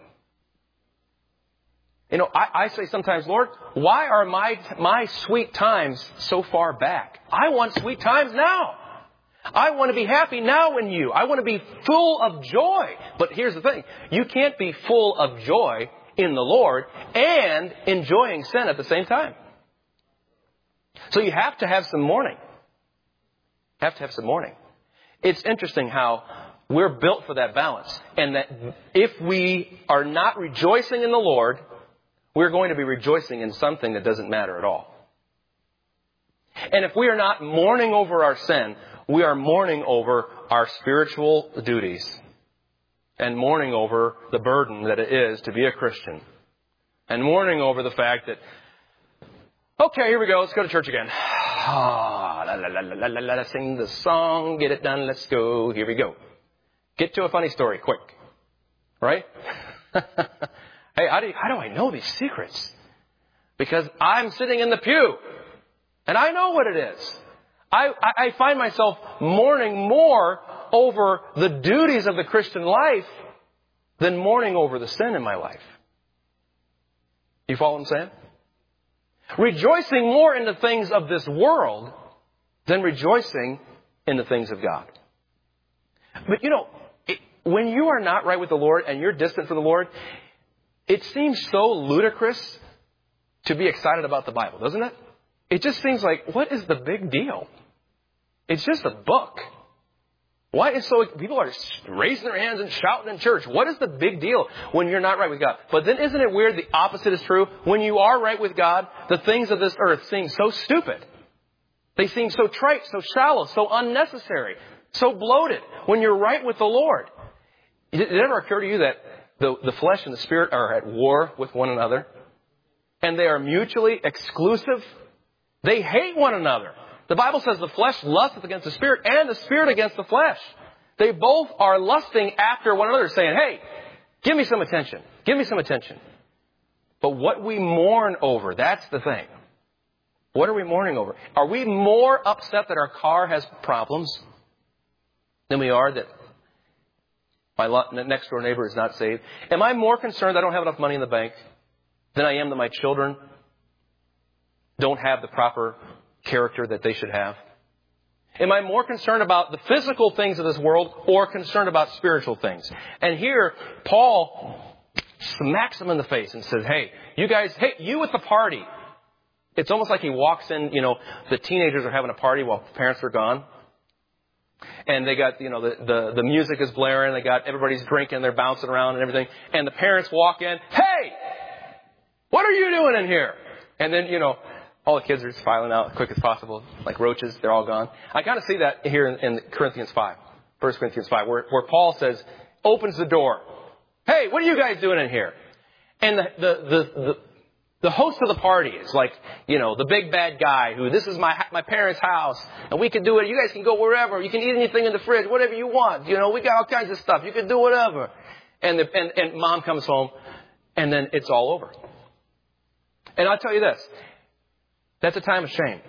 I say sometimes, Lord, why are my sweet times so far back? I want sweet times now. I want to be happy now in you. I want to be full of joy. But here's the thing. You can't be full of joy in the Lord and enjoying sin at the same time. So you have to have some mourning. It's interesting how we're built for that balance. And that if we are not rejoicing in the Lord, we're going to be rejoicing in something that doesn't matter at all. And if we are not mourning over our sin, we are mourning over our spiritual duties and mourning over the burden that it is to be a Christian and mourning over the fact that, okay, here we go, let's go to church again. La, la, la, la, la, la, la, sing the song, get it done, let's go, here we go. Get to a funny story, quick. Right? Hey, how do I know these secrets? Because I'm sitting in the pew, and I know what it is. I find myself mourning more over the duties of the Christian life than mourning over the sin in my life. You follow what I'm saying? Rejoicing more in the things of this world than rejoicing in the things of God. But when you are not right with the Lord and you're distant from the Lord, it seems so ludicrous to be excited about the Bible, doesn't it? It just seems like, what is the big deal? It's just a book. Why is people are raising their hands and shouting in church? What is the big deal when you're not right with God? But then isn't it weird the opposite is true? When you are right with God, the things of this earth seem so stupid. They seem so trite, so shallow, so unnecessary, so bloated when you're right with the Lord. Did it ever occur to you that the flesh and the spirit are at war with one another? And they are mutually exclusive? They hate one another. The Bible says the flesh lusteth against the spirit and the spirit against the flesh. They both are lusting after one another, saying, hey, give me some attention. Give me some attention. But what we mourn over, that's the thing. What are we mourning over? Are we more upset that our car has problems than we are that my next door neighbor is not saved? Am I more concerned I don't have enough money in the bank than I am that my children don't have the proper character that they should have? Am I more concerned about the physical things of this world or concerned about spiritual things? And here, Paul smacks them in the face and says, hey, you guys, hey, you at the party. It's almost like he walks in, the teenagers are having a party while parents are gone. And they got, the music is blaring. They got, everybody's drinking. They're bouncing around and everything. And the parents walk in. Hey, what are you doing in here? And then, all the kids are just filing out as quick as possible, like roaches. They're all gone. I kind of see that here in Corinthians 5, 1 Corinthians 5, where Paul says, opens the door. Hey, what are you guys doing in here? And the host of the party is like, the big bad guy who, this is my parents' house, and we can do it. You guys can go wherever. You can eat anything in the fridge, whatever you want. We got all kinds of stuff. You can do whatever. And mom comes home, and then it's all over. And I'll tell you this. That's a time of shame.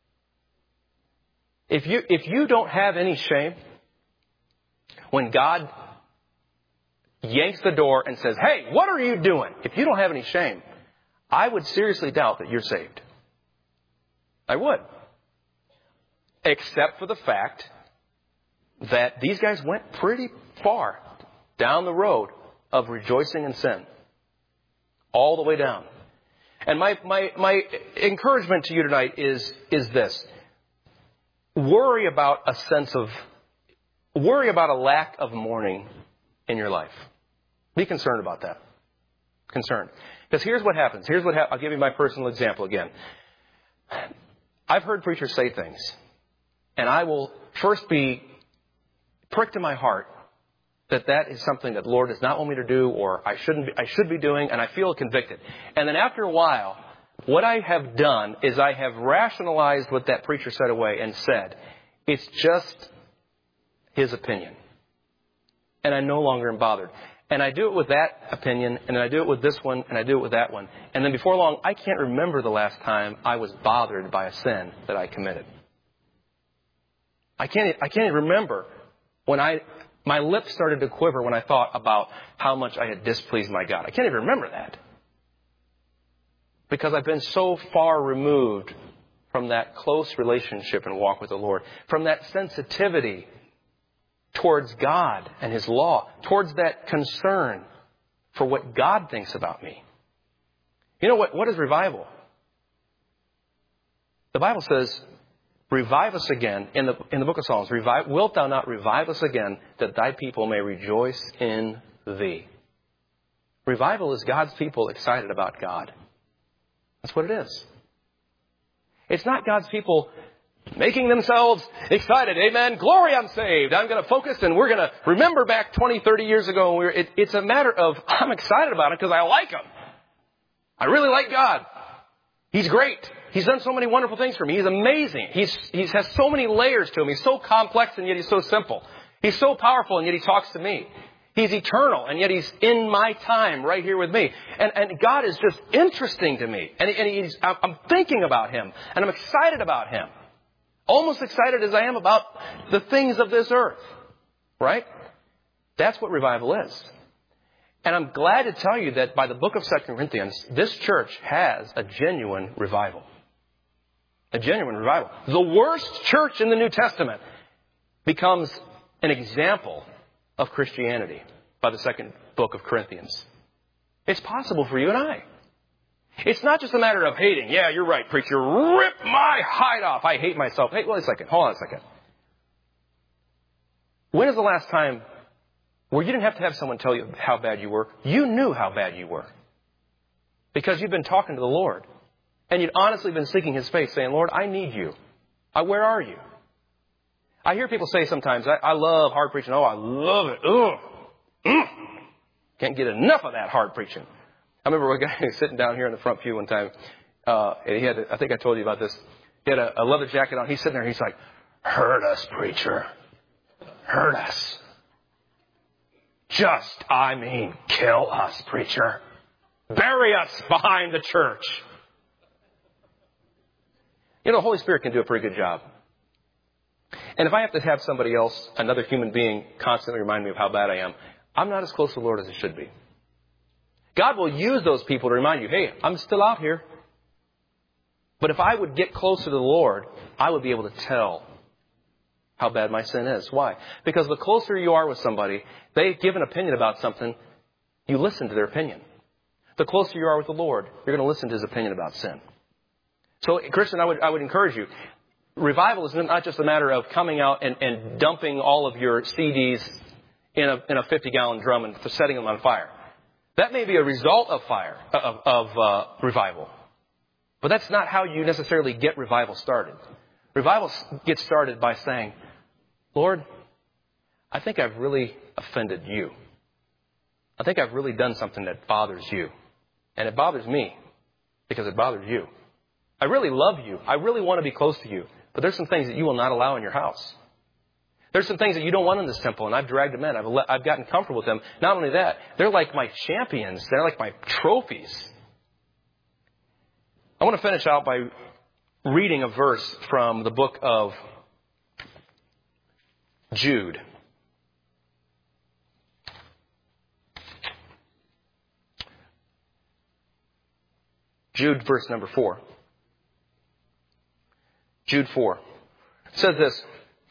If you don't have any shame, when God yanks the door and says, hey, what are you doing? If you don't have any shame, I would seriously doubt that you're saved. I would. Except for the fact that these guys went pretty far down the road of rejoicing in sin. All the way down. And my encouragement to you tonight is this. Worry about a lack of mourning in your life. Be concerned about that. Concerned. Because here's what happens. I'll give you my personal example again. I've heard preachers say things, and I will first be pricked in my heart that is something that the Lord does not want me to do, or I should be doing, and I feel convicted. And then after a while, what I have done is I have rationalized what that preacher said away and said, it's just his opinion. And I no longer am bothered. And I do it with that opinion, and then I do it with this one, and I do it with that one. And then before long, I can't remember the last time I was bothered by a sin that I committed. I can't even remember when my lips started to quiver when I thought about how much I had displeased my God. I can't even remember that. Because I've been so far removed from that close relationship and walk with the Lord. From that sensitivity towards God and His law. Towards that concern for what God thinks about me. You know what is revival? The Bible says, revive us again, in the book of Psalms, wilt thou not revive us again, that thy people may rejoice in thee? Revival is God's people excited about God. That's what it is. It's not God's people making themselves excited. Amen. Glory, I'm saved. I'm going to focus and we're going to remember back 20, 30 years ago. It's a matter of, I'm excited about it because I like Him. I really like God. He's great. He's done so many wonderful things for me. He's amazing. He has so many layers to him. He's so complex and yet he's so simple. He's so powerful and yet he talks to me. He's eternal and yet he's in my time right here with me. And God is just interesting to me. And I'm thinking about him and I'm excited about him. Almost excited as I am about the things of this earth. Right? That's what revival is. And I'm glad to tell you that by the book of 2 Corinthians, this church has a genuine revival. A genuine revival. The worst church in the New Testament becomes an example of Christianity by the second book of Corinthians. It's possible for you and I. It's not just a matter of hating. Yeah, you're right, preacher. Rip my hide off. I hate myself. Hey, wait a second. Hold on a second. When is the last time where you didn't have to have someone tell you how bad you were? You knew how bad you were. Because you've been talking to the Lord. And you'd honestly been seeking his face saying, Lord, I need you. Where are you? I hear people say sometimes, I love hard preaching. Oh, I love it. Can't get enough of that hard preaching. I remember a guy who was sitting down here in the front pew one time. He had, I think I told you about this. He had a leather jacket on. He's sitting there. He's like, hurt us, preacher. Hurt us. Kill us, preacher. Bury us behind the church. You know, the Holy Spirit can do a pretty good job. And if I have to have somebody else, another human being, constantly remind me of how bad I am, I'm not as close to the Lord as I should be. God will use those people to remind you, hey, I'm still out here. But if I would get closer to the Lord, I would be able to tell how bad my sin is. Why? Because the closer you are with somebody, they give an opinion about something, you listen to their opinion. The closer you are with the Lord, you're going to listen to his opinion about sin. So, Christian, I would encourage you. Revival is not just a matter of coming out and dumping all of your CDs in a 50-gallon drum and setting them on fire. That may be a result of revival. But that's not how you necessarily get revival started. Revival gets started by saying, Lord, I think I've really offended you. I think I've really done something that bothers you. And it bothers me because it bothers you. I really love you. I really want to be close to you. But there's some things that you will not allow in your house. There's some things that you don't want in this temple, and I've dragged them in. I've gotten comfortable with them. Not only that, they're like my champions. They're like my trophies. I want to finish out by reading a verse from the book of Jude. Jude, verse number 4. Jude 4. It says this.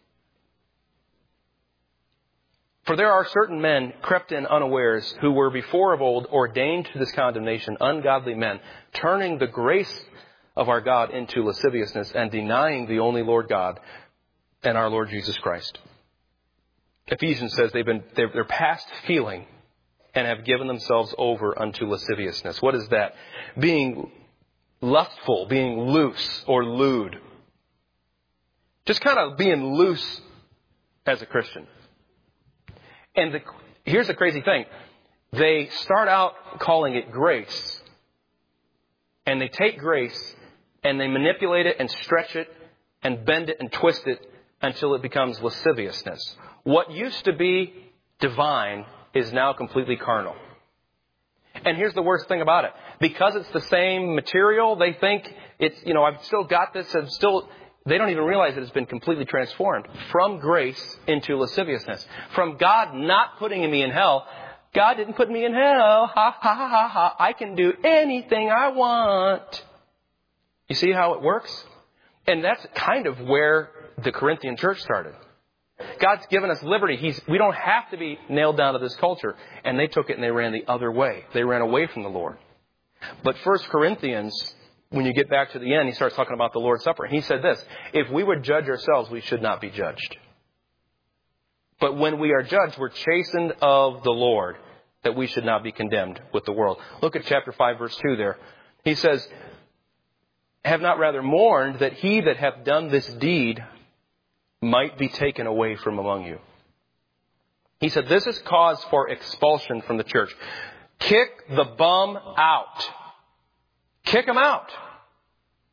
For there are certain men crept in unawares who were before of old ordained to this condemnation, ungodly men, turning the grace of our God into lasciviousness and denying the only Lord God and our Lord Jesus Christ. Ephesians says they're past feeling and have given themselves over unto lasciviousness. What is that? Being lustful, being loose or lewd. Just kind of being loose as a Christian. And here's the crazy thing. They start out calling it grace. And they take grace and they manipulate it and stretch it and bend it and twist it until it becomes lasciviousness. What used to be divine is now completely carnal. And here's the worst thing about it. Because it's the same material, they think it's, I've still got this and they don't even realize that it's been completely transformed from grace into lasciviousness. From God not putting me in hell. God didn't put me in hell. Ha, ha, ha, ha, ha. I can do anything I want. You see how it works? And that's kind of where the Corinthian church started. God's given us liberty. We don't have to be nailed down to this culture. And they took it and they ran the other way. They ran away from the Lord. But 1 Corinthians, when you get back to the end, he starts talking about the Lord's Supper. And he said this, if we would judge ourselves, we should not be judged. But when we are judged, we're chastened of the Lord, that we should not be condemned with the world. Look at chapter 5, verse 2 there. He says, have not rather mourned that he that hath done this deed might be taken away from among you. He said, this is cause for expulsion from the church. Kick the bum out. Kick him out.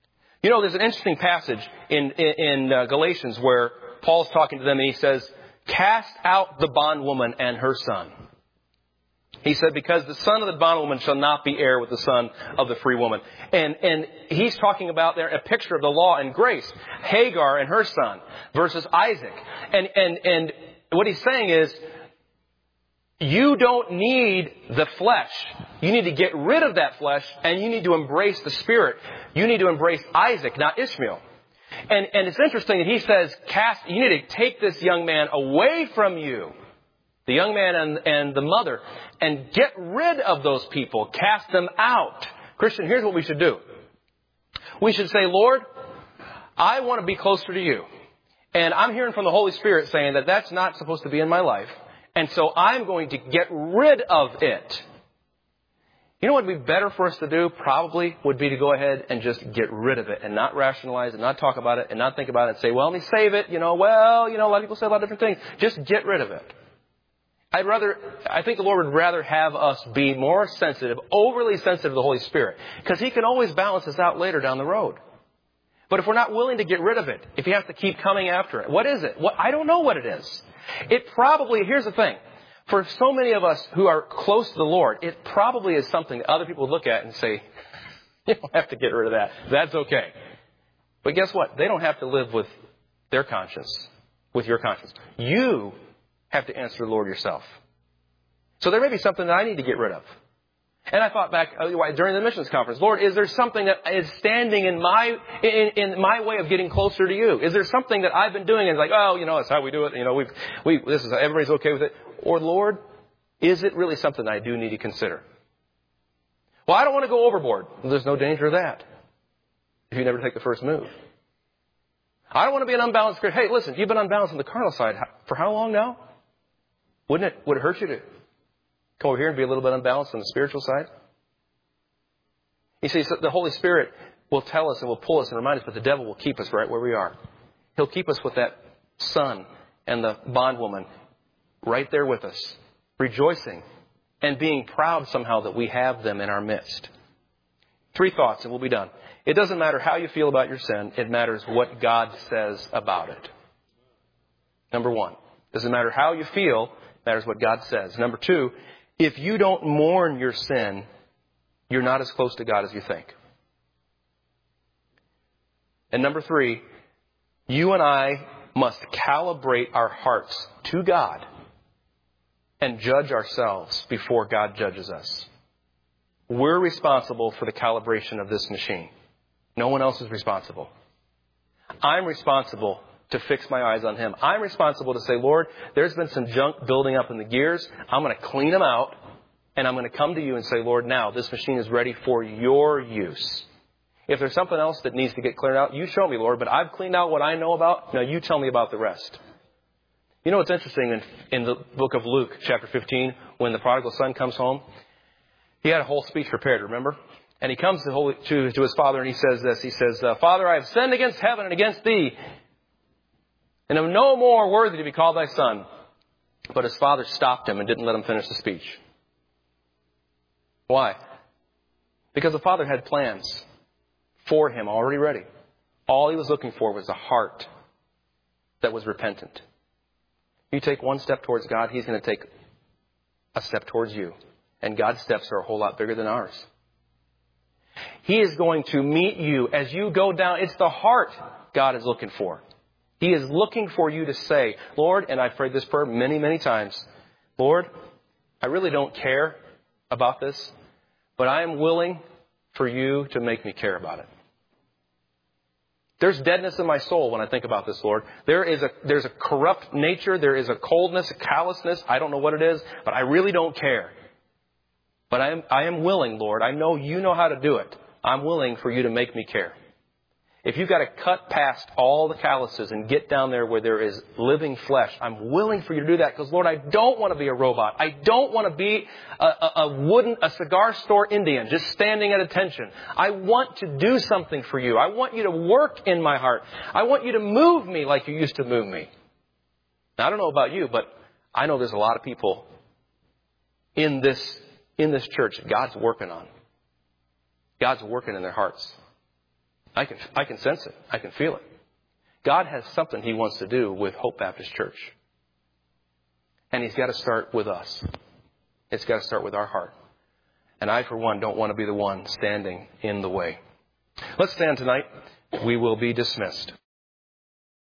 You know, there's an interesting passage in Galatians where Paul's talking to them and he says, cast out the bondwoman and her son. He said, because the son of the bondwoman shall not be heir with the son of the free woman. And he's talking about there a picture of the law and grace. Hagar and her son versus Isaac. And what he's saying is, you don't need the flesh. You need to get rid of that flesh and you need to embrace the Spirit. You need to embrace Isaac, not Ishmael. And it's interesting that he says, you need to take this young man away from you. The young man and the mother, and get rid of those people. Cast them out. Christian, here's what we should do. We should say, Lord, I want to be closer to you. And I'm hearing from the Holy Spirit saying that that's not supposed to be in my life. And so I'm going to get rid of it. You know what would be better for us to do? Probably would be to go ahead and just get rid of it and not rationalize and not talk about it and not think about it and say, well, let me save it. A lot of people say a lot of different things. Just get rid of it. I think the Lord would rather have us be more sensitive, overly sensitive to the Holy Spirit, because He can always balance us out later down the road. But if we're not willing to get rid of it, if He has to keep coming after it, what is it? I don't know what it is. Here's the thing. For so many of us who are close to the Lord, it probably is something that other people look at and say, you don't have to get rid of that. That's okay. But guess what? They don't have to live with their conscience, with your conscience. You have to answer the Lord yourself. So there may be something that I need to get rid of. And I thought back during the missions conference, Lord, is there something that is standing in my way of getting closer to you? Is there something that I've been doing and it's like, that's how we do it. This is everybody's okay with it. Or Lord, is it really something I do need to consider? Well, I don't want to go overboard. Well, there's no danger of that if you never take the first move. I don't want to be an unbalanced Christian. Hey, listen, you've been unbalanced on the carnal side for how long now? Would it hurt you to come over here and be a little bit unbalanced on the spiritual side? You see, so the Holy Spirit will tell us and will pull us and remind us, but the devil will keep us right where we are. He'll keep us with that son and the bondwoman right there with us, rejoicing and being proud somehow that we have them in our midst. 3 thoughts and we'll be done. It doesn't matter how you feel about your sin. It matters what God says about it. Number 1. Doesn't matter how you feel. It matters what God says. Number 2. If you don't mourn your sin, you're not as close to God as you think. And number 3. You and I must calibrate our hearts to God and judge ourselves before God judges us. We're responsible for the calibration of this machine. No one else is responsible. I'm responsible to fix my eyes on Him. I'm responsible to say, Lord, there's been some junk building up in the gears. I'm going to clean them out. And I'm going to come to you and say, Lord, now this machine is ready for your use. If there's something else that needs to get cleared out, you show me, Lord. But I've cleaned out what I know about. Now you tell me about the rest. You know what's interesting in the book of Luke, chapter 15, when the prodigal son comes home? He had a whole speech prepared, remember? And he comes to his father and he says this. He says, Father, I have sinned against heaven and against thee, and am no more worthy to be called thy son. But his father stopped him and didn't let him finish the speech. Why? Because the father had plans for him already ready. All he was looking for was a heart that was repentant. You take one step towards God, He's going to take a step towards you. And God's steps are a whole lot bigger than ours. He is going to meet you as you go down. It's the heart God is looking for. He is looking for you to say, Lord, and I've prayed this prayer many, many times, Lord, I really don't care about this, but I am willing for you to make me care about it. There's deadness in my soul when I think about this, Lord. There's a corrupt nature. There is a coldness, a callousness. I don't know what it is, but I really don't care. But I am willing, Lord. I know you know how to do it. I'm willing for you to make me care. If you've got to cut past all the calluses and get down there where there is living flesh, I'm willing for you to do that because, Lord, I don't want to be a robot. I don't want to be a cigar store Indian just standing at attention. I want to do something for you. I want you to work in my heart. I want you to move me like you used to move me. Now, I don't know about you, but I know there's a lot of people in this church that God's working on. God's working in their hearts. I can sense it. I can feel it. God has something He wants to do with Hope Baptist Church. And He's got to start with us. It's got to start with our heart. And I, for one, don't want to be the one standing in the way. Let's stand tonight. We will be dismissed.